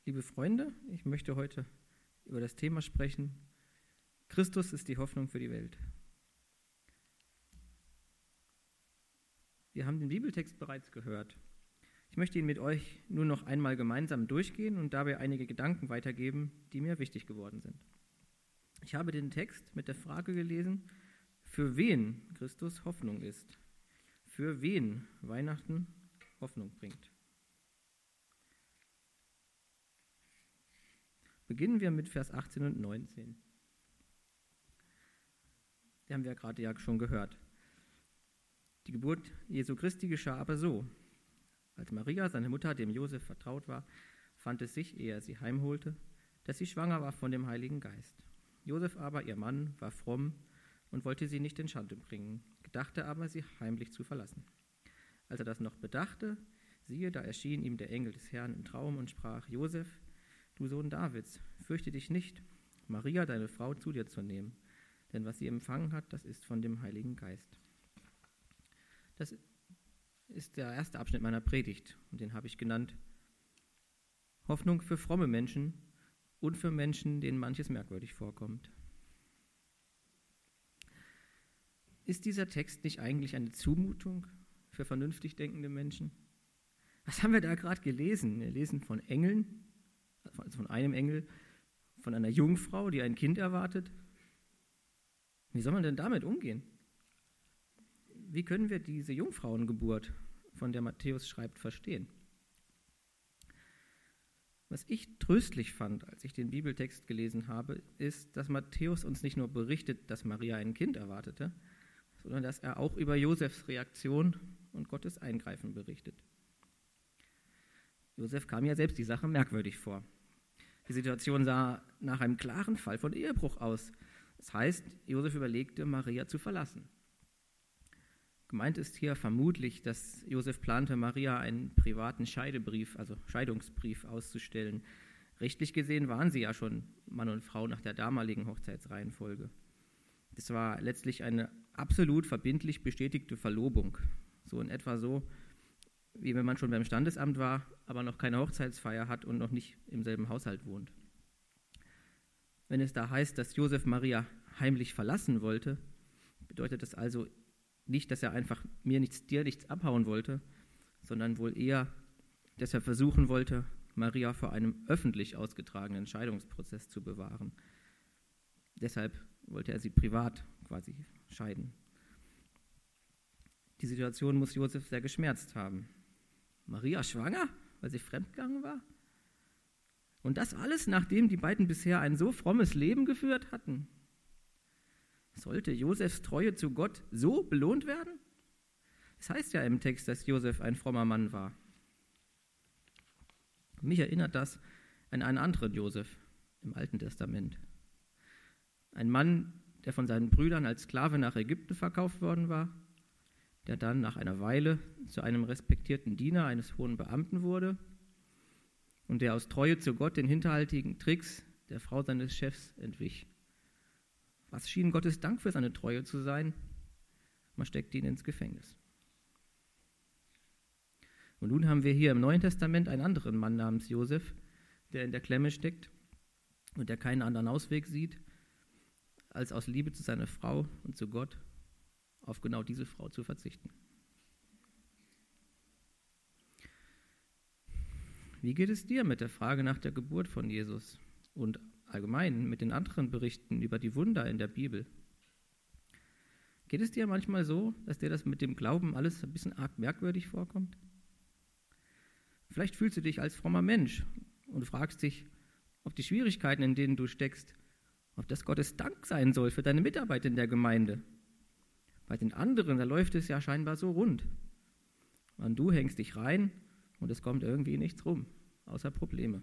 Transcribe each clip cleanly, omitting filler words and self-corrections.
Liebe Freunde, ich möchte heute über das Thema sprechen: Christus ist die Hoffnung für die Welt. Wir haben den Bibeltext bereits gehört. Ich möchte ihn mit euch nur noch einmal gemeinsam durchgehen und dabei einige Gedanken weitergeben, die mir wichtig geworden sind. Ich habe den Text mit der Frage gelesen, für wen Christus Hoffnung ist, für wen Weihnachten Hoffnung bringt. Beginnen wir mit Vers 18 und 19. Die haben wir gerade ja schon gehört. Die Geburt Jesu Christi geschah aber so: Als Maria, seine Mutter, dem Josef vertraut war, fand es sich, ehe er sie heimholte, dass sie schwanger war von dem Heiligen Geist. Josef aber, ihr Mann, war fromm und wollte sie nicht in Schande bringen, gedachte aber, sie heimlich zu verlassen. Als er das noch bedachte, siehe, da erschien ihm der Engel des Herrn im Traum und sprach: Josef, du Sohn Davids, fürchte dich nicht, Maria, deine Frau, zu dir zu nehmen, denn was sie empfangen hat, das ist von dem Heiligen Geist. Das ist der erste Abschnitt meiner Predigt und den habe ich genannt: Hoffnung für fromme Menschen und für Menschen, denen manches merkwürdig vorkommt. Ist dieser Text nicht eigentlich eine Zumutung für vernünftig denkende Menschen? Was haben wir da gerade gelesen? Wir lesen von Engeln, also von einem Engel, von einer Jungfrau, die ein Kind erwartet. Wie soll man denn damit umgehen? Wie können wir diese Jungfrauengeburt, von der Matthäus schreibt, verstehen? Was ich tröstlich fand, als ich den Bibeltext gelesen habe, ist, dass Matthäus uns nicht nur berichtet, dass Maria ein Kind erwartete, sondern dass er auch über Josefs Reaktion und Gottes Eingreifen berichtet. Josef kam ja selbst die Sache merkwürdig vor. Die Situation sah nach einem klaren Fall von Ehebruch aus. Das heißt, Josef überlegte, Maria zu verlassen. Gemeint ist hier vermutlich, dass Josef plante, Maria einen privaten Scheidebrief, also Scheidungsbrief, auszustellen. Rechtlich gesehen waren sie ja schon Mann und Frau nach der damaligen Hochzeitsreihenfolge. Das war letztlich eine absolut verbindlich bestätigte Verlobung. So in etwa so, wie wenn man schon beim Standesamt war, aber noch keine Hochzeitsfeier hat und noch nicht im selben Haushalt wohnt. Wenn es da heißt, dass Josef Maria heimlich verlassen wollte, bedeutet das also nicht, dass er einfach mir nichts, dir nichts abhauen wollte, sondern wohl eher, dass er versuchen wollte, Maria vor einem öffentlich ausgetragenen Scheidungsprozess zu bewahren. Deshalb wollte er sie privat quasi scheiden. Die Situation muss Josef sehr geschmerzt haben. Maria schwanger, weil sie fremdgegangen war? Und das alles, nachdem die beiden bisher ein so frommes Leben geführt hatten? Sollte Josefs Treue zu Gott so belohnt werden? Es heißt ja im Text, dass Josef ein frommer Mann war. Mich erinnert das an einen anderen Josef im Alten Testament. Ein Mann, der von seinen Brüdern als Sklave nach Ägypten verkauft worden war, der dann nach einer Weile zu einem respektierten Diener eines hohen Beamten wurde und der aus Treue zu Gott den hinterhaltigen Tricks der Frau seines Chefs entwich. Was schien Gottes Dank für seine Treue zu sein? Man steckte ihn ins Gefängnis. Und nun haben wir hier im Neuen Testament einen anderen Mann namens Josef, der in der Klemme steckt und der keinen anderen Ausweg sieht, als aus Liebe zu seiner Frau und zu Gott auf genau diese Frau zu verzichten. Wie geht es dir mit der Frage nach der Geburt von Jesus und allgemein mit den anderen Berichten über die Wunder in der Bibel? Geht es dir manchmal so, dass dir das mit dem Glauben alles ein bisschen arg merkwürdig vorkommt? Vielleicht fühlst du dich als frommer Mensch und fragst dich, ob die Schwierigkeiten, in denen du steckst, ob das Gottes Dank sein soll für deine Mitarbeit in der Gemeinde. Bei den anderen, da läuft es ja scheinbar so rund. Und du hängst dich rein und es kommt irgendwie nichts rum, außer Probleme.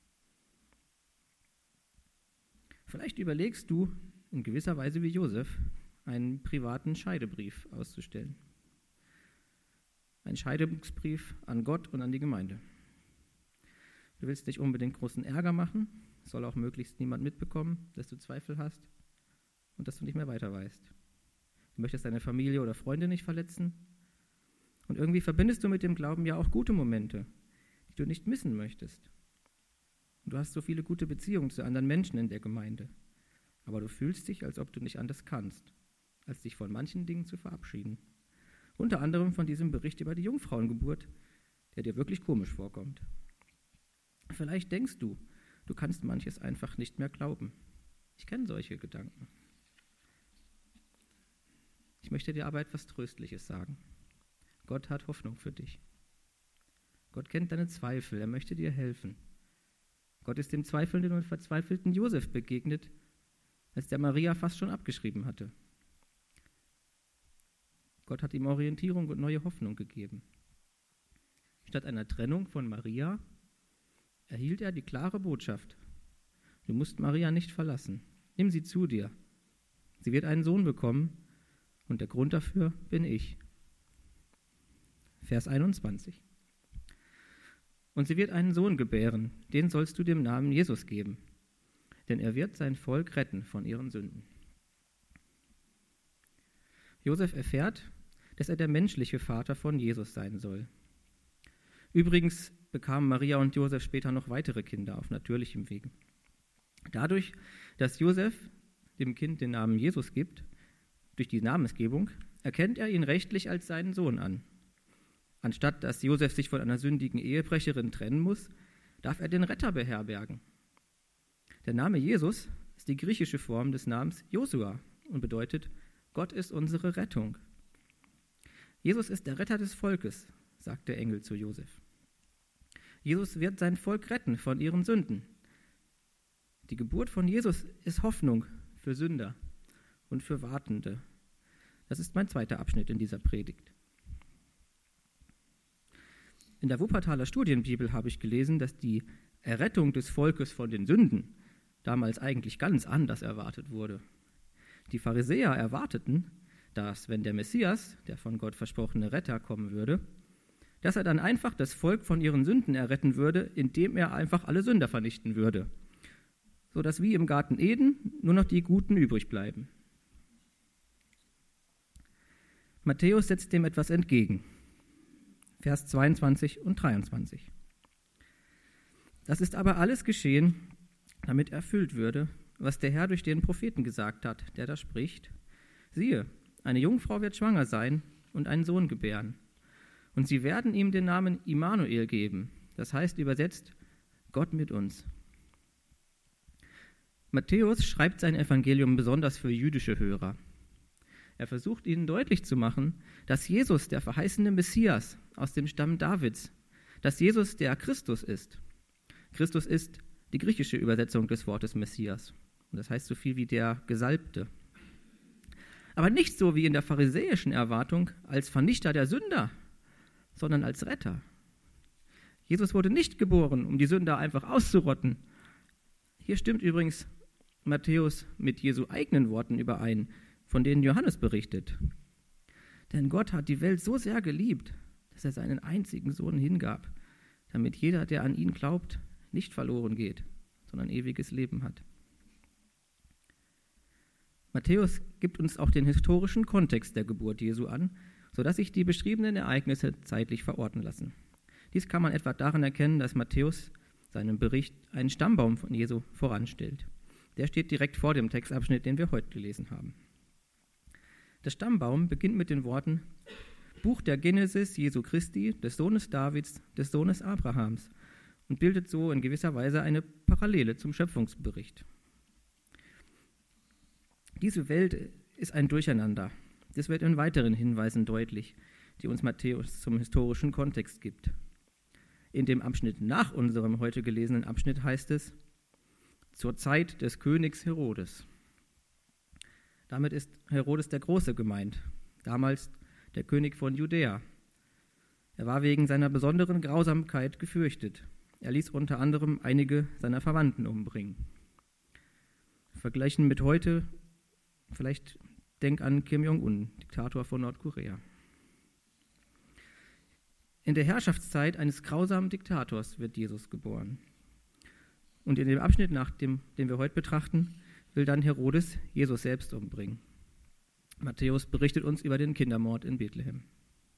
Vielleicht überlegst du in gewisser Weise wie Josef, einen privaten Scheidebrief auszustellen. Ein Scheidungsbrief an Gott und an die Gemeinde. Du willst nicht unbedingt großen Ärger machen, soll auch möglichst niemand mitbekommen, dass du Zweifel hast und dass du nicht mehr weiter weißt. Du möchtest deine Familie oder Freunde nicht verletzen. Und irgendwie verbindest du mit dem Glauben ja auch gute Momente, die du nicht missen möchtest. Und du hast so viele gute Beziehungen zu anderen Menschen in der Gemeinde. Aber du fühlst dich, als ob du nicht anders kannst, als dich von manchen Dingen zu verabschieden. Unter anderem von diesem Bericht über die Jungfrauengeburt, der dir wirklich komisch vorkommt. Vielleicht denkst du, du kannst manches einfach nicht mehr glauben. Ich kenne solche Gedanken. Ich möchte dir aber etwas Tröstliches sagen. Gott hat Hoffnung für dich. Gott kennt deine Zweifel, er möchte dir helfen. Gott ist dem zweifelnden und verzweifelten Josef begegnet, als der Maria fast schon abgeschrieben hatte. Gott hat ihm Orientierung und neue Hoffnung gegeben. Statt einer Trennung von Maria erhielt er die klare Botschaft: Du musst Maria nicht verlassen. Nimm sie zu dir. Sie wird einen Sohn bekommen und der Grund dafür bin ich. Vers 21. Und sie wird einen Sohn gebären, den sollst du dem Namen Jesus geben, denn er wird sein Volk retten von ihren Sünden. Josef erfährt, dass er der menschliche Vater von Jesus sein soll. Übrigens bekamen Maria und Josef später noch weitere Kinder auf natürlichem Wege. Dadurch, dass Josef dem Kind den Namen Jesus gibt, durch die Namensgebung, erkennt er ihn rechtlich als seinen Sohn an. Anstatt dass Josef sich von einer sündigen Ehebrecherin trennen muss, darf er den Retter beherbergen. Der Name Jesus ist die griechische Form des Namens Josua und bedeutet, Gott ist unsere Rettung. Jesus ist der Retter des Volkes, sagt der Engel zu Josef. Jesus wird sein Volk retten von ihren Sünden. Die Geburt von Jesus ist Hoffnung für Sünder und für Wartende. Das ist mein zweiter Abschnitt in dieser Predigt. In der Wuppertaler Studienbibel habe ich gelesen, dass die Errettung des Volkes von den Sünden damals eigentlich ganz anders erwartet wurde. Die Pharisäer erwarteten, dass, wenn der Messias, der von Gott versprochene Retter, kommen würde, dass er dann einfach das Volk von ihren Sünden erretten würde, indem er einfach alle Sünder vernichten würde, sodass wie im Garten Eden nur noch die Guten übrig bleiben. Matthäus setzt dem etwas entgegen. Vers 22 und 23. Das ist aber alles geschehen, damit erfüllt würde, was der Herr durch den Propheten gesagt hat, der da spricht: Siehe, eine Jungfrau wird schwanger sein und einen Sohn gebären. Und sie werden ihm den Namen Immanuel geben, das heißt übersetzt Gott mit uns. Matthäus schreibt sein Evangelium besonders für jüdische Hörer. Er versucht ihnen deutlich zu machen, dass Jesus der verheißene Messias aus dem Stamm Davids, dass Jesus der Christus ist. Christus ist die griechische Übersetzung des Wortes Messias. Und das heißt so viel wie der Gesalbte. Aber nicht so wie in der pharisäischen Erwartung als Vernichter der Sünder, sondern als Retter. Jesus wurde nicht geboren, um die Sünder einfach auszurotten. Hier stimmt übrigens Matthäus mit Jesu eigenen Worten überein, von denen Johannes berichtet. Denn Gott hat die Welt so sehr geliebt, dass er seinen einzigen Sohn hingab, damit jeder, der an ihn glaubt, nicht verloren geht, sondern ewiges Leben hat. Matthäus gibt uns auch den historischen Kontext der Geburt Jesu an, sodass sich die beschriebenen Ereignisse zeitlich verorten lassen. Dies kann man etwa daran erkennen, dass Matthäus seinem Bericht einen Stammbaum von Jesu voranstellt. Der steht direkt vor dem Textabschnitt, den wir heute gelesen haben. Der Stammbaum beginnt mit den Worten: Buch der Genesis Jesu Christi, des Sohnes Davids, des Sohnes Abrahams, und bildet so in gewisser Weise eine Parallele zum Schöpfungsbericht. Diese Welt ist ein Durcheinander. Das wird in weiteren Hinweisen deutlich, die uns Matthäus zum historischen Kontext gibt. In dem Abschnitt nach unserem heute gelesenen Abschnitt heißt es: Zur Zeit des Königs Herodes. Damit ist Herodes der Große gemeint, damals der König von Judäa. Er war wegen seiner besonderen Grausamkeit gefürchtet. Er ließ unter anderem einige seiner Verwandten umbringen. Vergleichen mit heute, vielleicht denk an Kim Jong-un, Diktator von Nordkorea. In der Herrschaftszeit eines grausamen Diktators wird Jesus geboren. Und in dem Abschnitt, den wir heute betrachten, will dann Herodes Jesus selbst umbringen. Matthäus berichtet uns über den Kindermord in Bethlehem.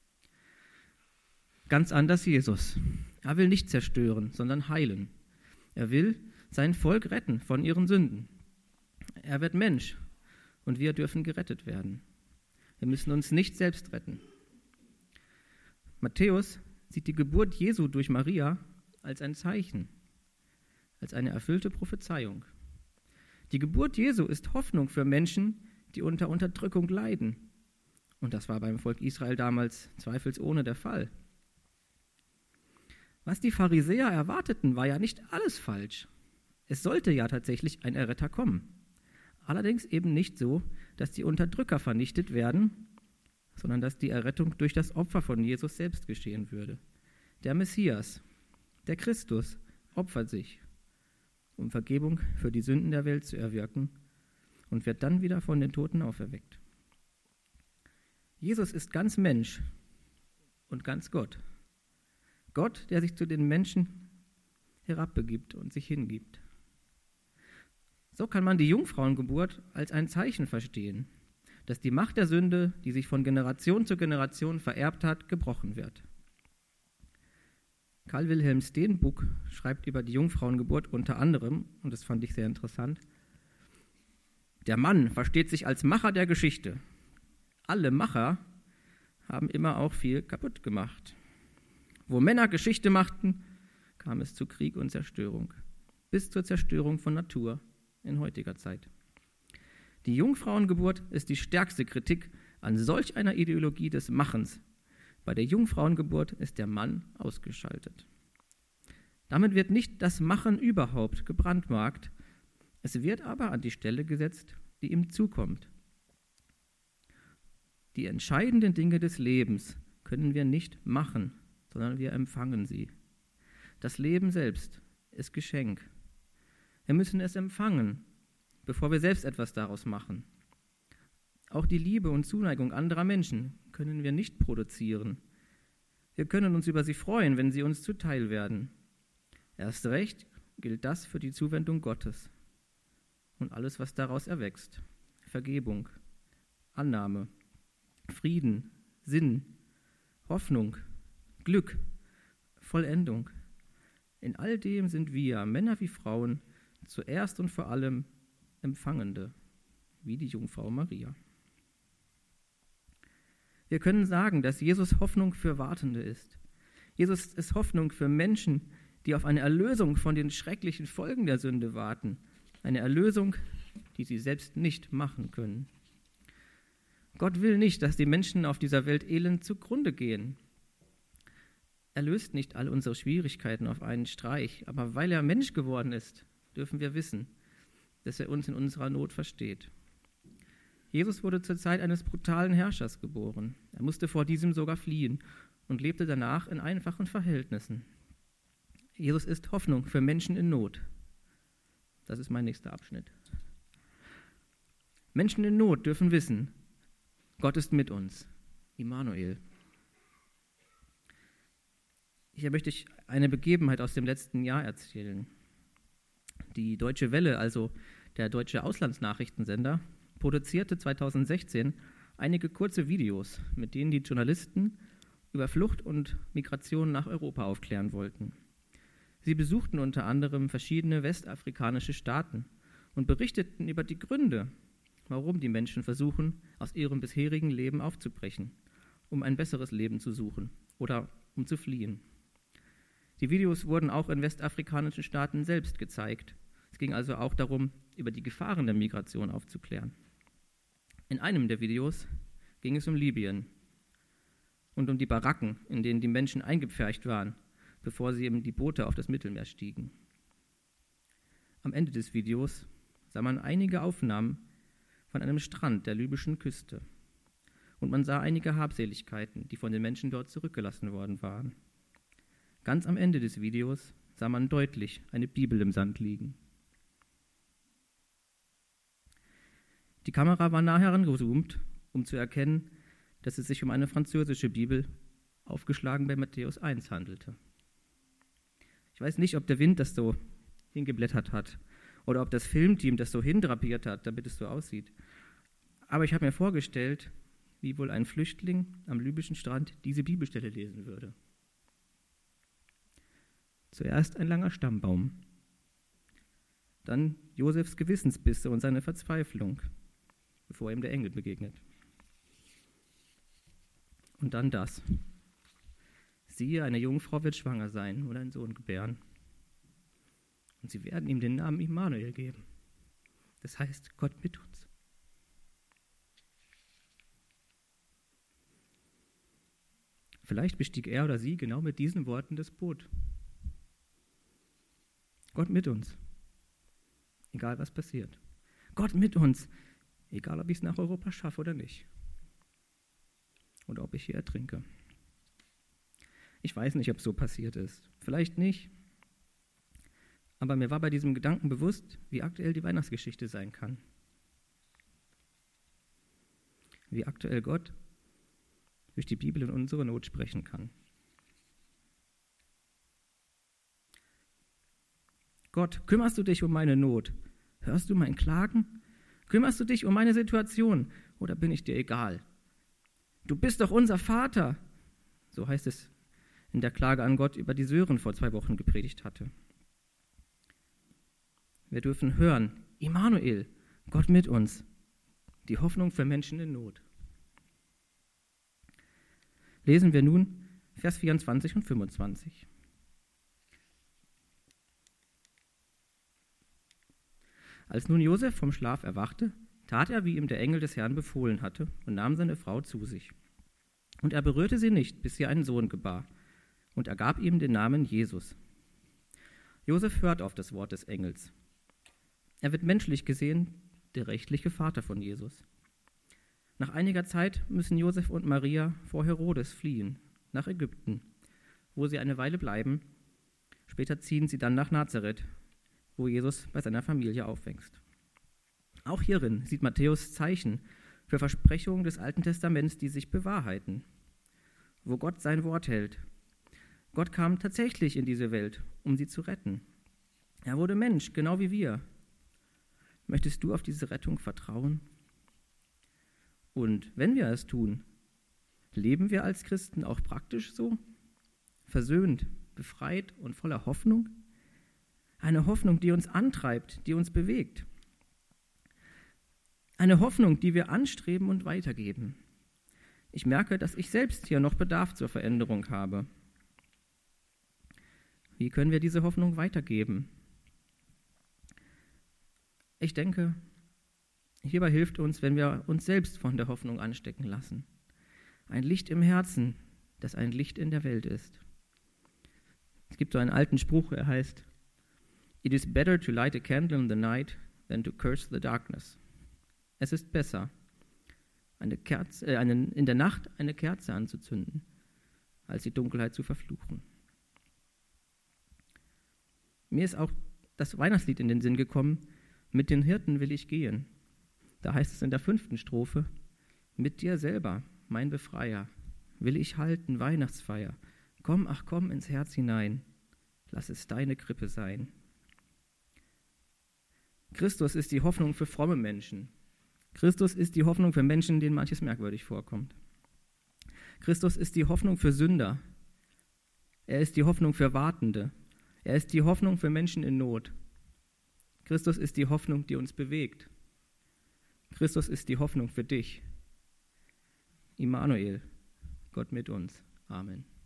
Ganz anders Jesus. Er will nicht zerstören, sondern heilen. Er will sein Volk retten von ihren Sünden. Er wird Mensch und wir dürfen gerettet werden. Wir müssen uns nicht selbst retten. Matthäus sieht die Geburt Jesu durch Maria als ein Zeichen, als eine erfüllte Prophezeiung. Die Geburt Jesu ist Hoffnung für Menschen, die unter Unterdrückung leiden. Und das war beim Volk Israel damals zweifelsohne der Fall. Was die Pharisäer erwarteten, war ja nicht alles falsch. Es sollte ja tatsächlich ein Erretter kommen. Allerdings eben nicht so, dass die Unterdrücker vernichtet werden, sondern dass die Errettung durch das Opfer von Jesus selbst geschehen würde. Der Messias, der Christus, opfert sich, um Vergebung für die Sünden der Welt zu erwirken und wird dann wieder von den Toten auferweckt. Jesus ist ganz Mensch und ganz Gott. Gott, der sich zu den Menschen herabbegibt und sich hingibt. So kann man die Jungfrauengeburt als ein Zeichen verstehen, dass die Macht der Sünde, die sich von Generation zu Generation vererbt hat, gebrochen wird. Karl Wilhelm Steenbuck schreibt über die Jungfrauengeburt unter anderem, und das fand ich sehr interessant: Der Mann versteht sich als Macher der Geschichte. Alle Macher haben immer auch viel kaputt gemacht. Wo Männer Geschichte machten, kam es zu Krieg und Zerstörung, bis zur Zerstörung von Natur in heutiger Zeit. Die Jungfrauengeburt ist die stärkste Kritik an solch einer Ideologie des Machens. Bei der Jungfrauengeburt ist der Mann ausgeschaltet. Damit wird nicht das Machen überhaupt gebrandmarkt, es wird aber an die Stelle gesetzt, die ihm zukommt. Die entscheidenden Dinge des Lebens können wir nicht machen, sondern wir empfangen sie. Das Leben selbst ist Geschenk. Wir müssen es empfangen, bevor wir selbst etwas daraus machen. Auch die Liebe und Zuneigung anderer Menschen können wir nicht produzieren. Wir können uns über sie freuen, wenn sie uns zuteil werden. Erst recht gilt das für die Zuwendung Gottes und alles, was daraus erwächst. Vergebung, Annahme, Frieden, Sinn, Hoffnung, Glück, Vollendung. In all dem sind wir, Männer wie Frauen, zuerst und vor allem Empfangende, wie die Jungfrau Maria. Wir können sagen, dass Jesus Hoffnung für Wartende ist. Jesus ist Hoffnung für Menschen, die auf eine Erlösung von den schrecklichen Folgen der Sünde warten. Eine Erlösung, die sie selbst nicht machen können. Gott will nicht, dass die Menschen auf dieser Welt elend zugrunde gehen. Er löst nicht all unsere Schwierigkeiten auf einen Streich, aber weil er Mensch geworden ist, dürfen wir wissen, dass er uns in unserer Not versteht. Jesus wurde zur Zeit eines brutalen Herrschers geboren. Er musste vor diesem sogar fliehen und lebte danach in einfachen Verhältnissen. Jesus ist Hoffnung für Menschen in Not. Das ist mein nächster Abschnitt. Menschen in Not dürfen wissen, Gott ist mit uns. Immanuel. Hier möchte ich eine Begebenheit aus dem letzten Jahr erzählen. Die Deutsche Welle, also der deutsche Auslandsnachrichtensender, produzierte 2016 einige kurze Videos, mit denen die Journalisten über Flucht und Migration nach Europa aufklären wollten. Sie besuchten unter anderem verschiedene westafrikanische Staaten und berichteten über die Gründe, warum die Menschen versuchen, aus ihrem bisherigen Leben aufzubrechen, um ein besseres Leben zu suchen oder um zu fliehen. Die Videos wurden auch in westafrikanischen Staaten selbst gezeigt. Es ging also auch darum, über die Gefahren der Migration aufzuklären. In einem der Videos ging es um Libyen und um die Baracken, in denen die Menschen eingepfercht waren, bevor sie in die Boote auf das Mittelmeer stiegen. Am Ende des Videos sah man einige Aufnahmen von einem Strand der libyschen Küste und man sah einige Habseligkeiten, die von den Menschen dort zurückgelassen worden waren. Ganz am Ende des Videos sah man deutlich eine Bibel im Sand liegen. Die Kamera war nah herangezoomt, um zu erkennen, dass es sich um eine französische Bibel, aufgeschlagen bei Matthäus 1, handelte. Ich weiß nicht, ob der Wind das so hingeblättert hat oder ob das Filmteam das so hindrapiert hat, damit es so aussieht. Aber ich habe mir vorgestellt, wie wohl ein Flüchtling am libyschen Strand diese Bibelstelle lesen würde. Zuerst ein langer Stammbaum, Dann Josefs Gewissensbisse und seine Verzweiflung, bevor ihm der Engel begegnet. Und dann das. Siehe, eine Jungfrau wird schwanger sein und einen Sohn gebären. Und sie werden ihm den Namen Immanuel geben. Das heißt, Gott mit uns. Vielleicht bestieg er oder sie genau mit diesen Worten das Boot. Gott mit uns, egal was passiert. Gott mit uns, egal ob ich es nach Europa schaffe oder nicht. Oder ob ich hier ertrinke. Ich weiß nicht, ob es so passiert ist. Vielleicht nicht. Aber mir war bei diesem Gedanken bewusst, wie aktuell die Weihnachtsgeschichte sein kann. Wie aktuell Gott durch die Bibel in unsere Not sprechen kann. Gott, kümmerst du dich um meine Not? Hörst du mein Klagen? Kümmerst du dich um meine Situation? Oder bin ich dir egal? Du bist doch unser Vater. So heißt es in der Klage an Gott, über die Sören vor 2 Wochen gepredigt hatte. Wir dürfen hören, Immanuel, Gott mit uns, die Hoffnung für Menschen in Not. Lesen wir nun Vers 24 und 25. Als nun Josef vom Schlaf erwachte, tat er, wie ihm der Engel des Herrn befohlen hatte, und nahm seine Frau zu sich. Und er berührte sie nicht, bis sie einen Sohn gebar, und er gab ihm den Namen Jesus. Josef hört auf das Wort des Engels. Er wird menschlich gesehen der rechtliche Vater von Jesus. Nach einiger Zeit müssen Josef und Maria vor Herodes fliehen, nach Ägypten, wo sie eine Weile bleiben. Später ziehen sie dann nach Nazareth, wo Jesus bei seiner Familie aufwächst. Auch hierin sieht Matthäus Zeichen für Versprechungen des Alten Testaments, die sich bewahrheiten, wo Gott sein Wort hält. Gott kam tatsächlich in diese Welt, um sie zu retten. Er wurde Mensch, genau wie wir. Möchtest du auf diese Rettung vertrauen? Und wenn wir es tun, leben wir als Christen auch praktisch so? Versöhnt, befreit und voller Hoffnung? Eine Hoffnung, die uns antreibt, die uns bewegt. Eine Hoffnung, die wir anstreben und weitergeben. Ich merke, dass ich selbst hier noch Bedarf zur Veränderung habe. Wie können wir diese Hoffnung weitergeben? Ich denke, hierbei hilft uns, wenn wir uns selbst von der Hoffnung anstecken lassen. Ein Licht im Herzen, das ein Licht in der Welt ist. Es gibt so einen alten Spruch, er heißt: It is better to light a candle in the night than to curse the darkness. Es ist besser, in der Nacht eine Kerze anzuzünden, als die Dunkelheit zu verfluchen. Mir ist auch das Weihnachtslied in den Sinn gekommen: Mit den Hirten will ich gehen. Da heißt es in der 5. Strophe: Mit dir selber, mein Befreier, will ich halten Weihnachtsfeier. Komm, ach komm ins Herz hinein, lass es deine Krippe sein. Christus ist die Hoffnung für fromme Menschen. Christus ist die Hoffnung für Menschen, denen manches merkwürdig vorkommt. Christus ist die Hoffnung für Sünder. Er ist die Hoffnung für Wartende. Er ist die Hoffnung für Menschen in Not. Christus ist die Hoffnung, die uns bewegt. Christus ist die Hoffnung für dich. Immanuel, Gott mit uns. Amen.